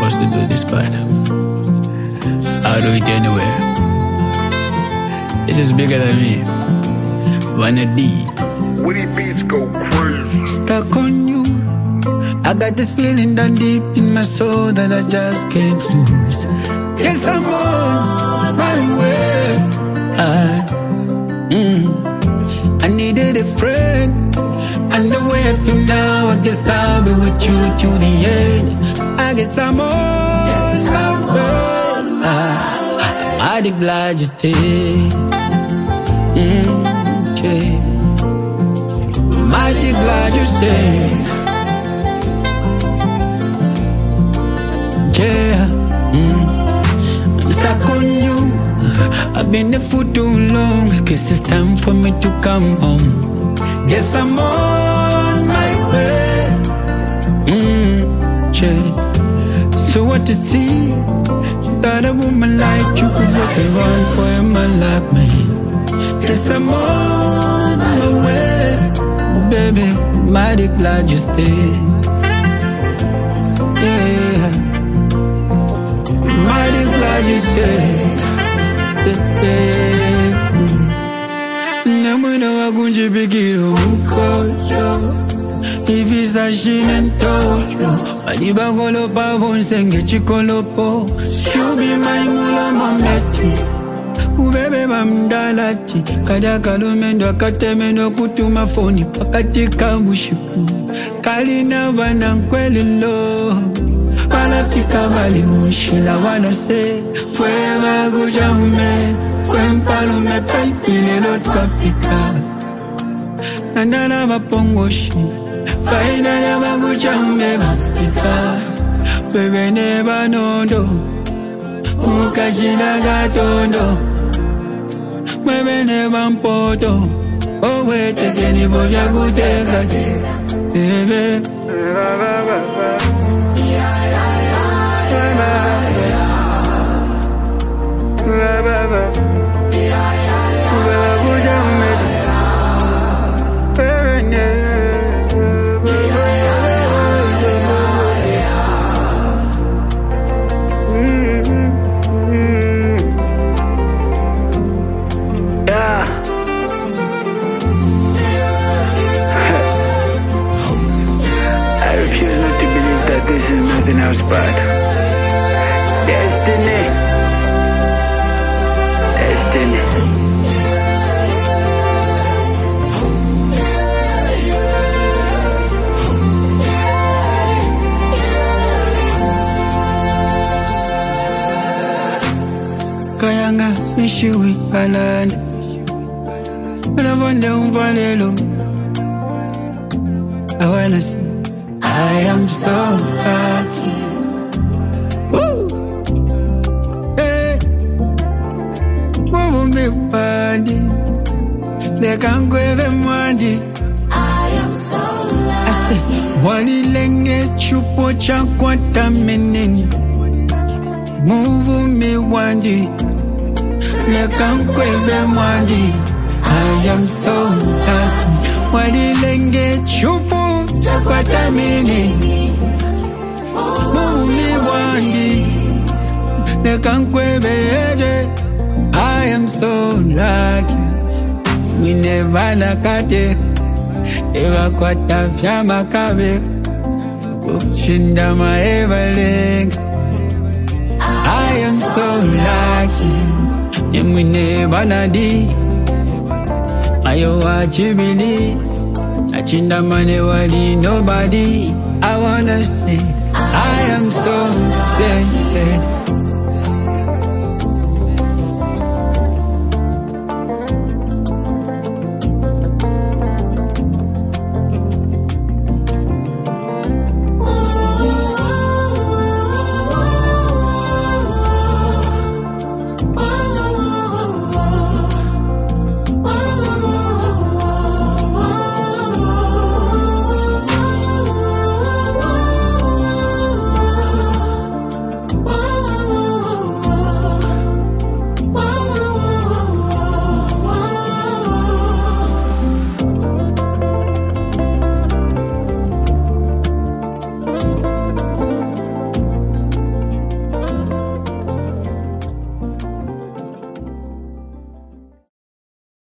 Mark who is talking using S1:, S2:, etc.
S1: supposed to do this part. I'll do it anyway. This is bigger than me. Vanna D.
S2: Witty beats go crazy.
S1: Stuck on you. I got this feeling down deep in my soul that I just can't lose. Yes, I'm on my way. I needed a friend, and the way I feel now, I guess I'll be with you to the end. I guess I'm on my way. Mighty glad you stayed. Yeah. Mighty glad you stayed. Yeah. I'm stuck on you. I've been there for too long. Guess it's time for me to come home. Guess I'm on my way. Yeah. So what to see? That a woman like you could look around for a man like me. Guess I'm on my way. Baby, mighty glad you stayed. Yeah. Mighty glad you stayed. Namuna wagunje bigiro ukoyo. Ivisa shinentoyo. Alibagolo pavon senge chikolopo. Shubi maimula mameti. Ubebe bamdalati. Kada kalumendo akatemeno kutuma foni. Pakatika bushiku. Kalina vana nkwelilo. Palafika bali mushila wana se. Fue magujahume. Fue mpalume paipile lotwafika. Nandana bapongoshi. Faina na magujahume bafika. Bebe neba nondo. Ukajina gatondo. Bebe neba mpoto. Owe tekeni boja gutekate. Bebe.
S2: This is nothing else but destiny. Destiny.
S1: Kayanga ishiwi kalanda. Unavonde umvalelo. I wanna see. I am so lucky. Woo! Hey, move me body. They can't go even mwandi.
S3: I am so lucky.
S1: I say, wali lenge chupo chankwata meneni. Move me wandi. They can't go even mwandi. I am so lucky. Wali lenge chupo. Chakwata mini, mumi wandi, nekankwebeje. I am so lucky. We never nakate, eva kwata fyama kabe, kuchinda maevaling. I am so lucky. Yemwine banadi, ayo wachibili. Achinda mane wali nobody. I wanna say I am so blessed.